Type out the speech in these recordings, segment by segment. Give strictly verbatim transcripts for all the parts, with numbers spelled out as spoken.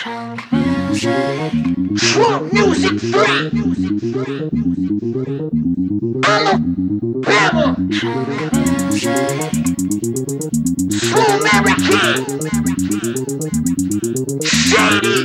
Trunk music. Trunk music free. I'm a rebel. Trunk music. True American. Shady.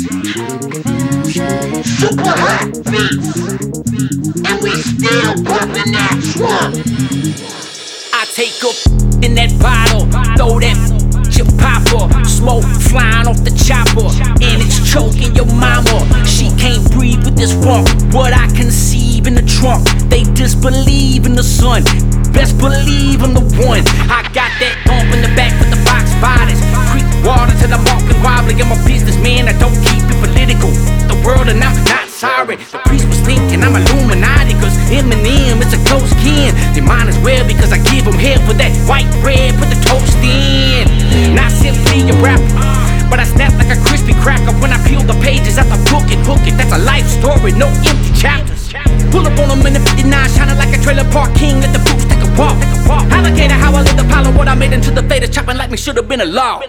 Super hot beats. And we still bumping that trunk. I take up in that bottle, throw that your popper, smoke flying off the chopper, and it's choking your mama. She can't breathe with this funk. What I conceive in the trunk, they disbelieve in the sun. Best believe I'm the one. I got that bump in the back with the box bodies. Creek water till I'm walking wobbly. I'm a businessman, I don't keep it political. The world and I'm not sorry. The priest was thinking I'm Illuminati, cause Eminem is a close kin. They might as well because I give them head for that white bread, put the toast in. Not simply a rapper, but I snap like a crispy cracker when I peel the pages out the book and hook it. That's a life story, no empty chapters. Pull up on them in the fifty-nine, shining like a trailer park king. Let the boots take a walk. Alligator, how I lived Apollo, what I made into the Vader, chopping like me should've been a law.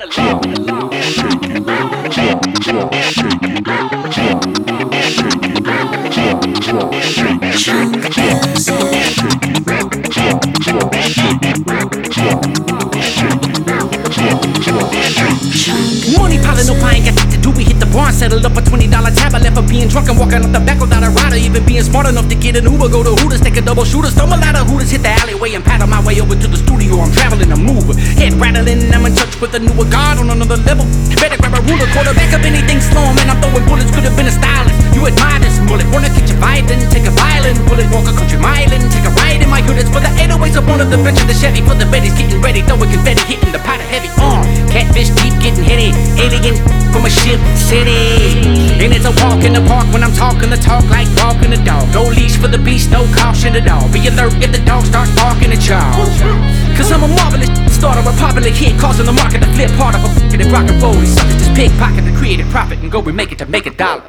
Money piling up, I ain't got shit to do. We hit the barn, settled up a twenty dollar tab. I left for being drunk and walking up the back without a rider. Even being smart enough to get an Uber, go to Hooters, take a double shooter, stumble out of Hooters, hit the alleyway and paddle my way over to the studio. I'm traveling a mover, head rattling, I'm in touch with a newer god on another level. Better grab a ruler, quarterback of anything slow, man. I'm throwing bullets, could have been a stylist. You admire this mullet, wanna catch a violin, take a violin, bullet, walk a country mile and take a ride in my hood. It's for the eight oh eights up on the bench of the Chevy, for the Betty's getting ready, throwing confetti, hitting the pot of heavy arm. Catfish deep, getting heady, alien from a ship city. And it's a walk in the park when I'm talking the talk like walking the dog. No leash for the beast, no caution at all. Be alert if the dog starts barking at y'all. Cause I'm a marvelous starter, a popular kid, causing the market to flip part of a f***ing rock and roll. These suckers just pickpocket to create a profit and go and make it to make a dollar.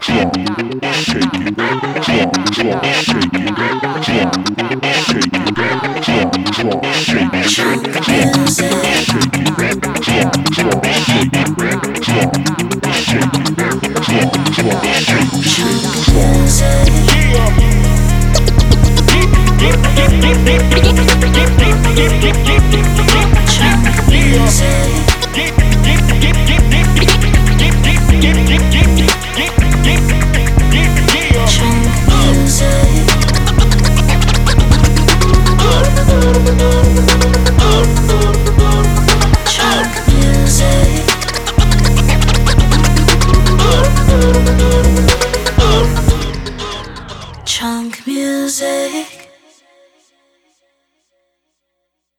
Chunk music.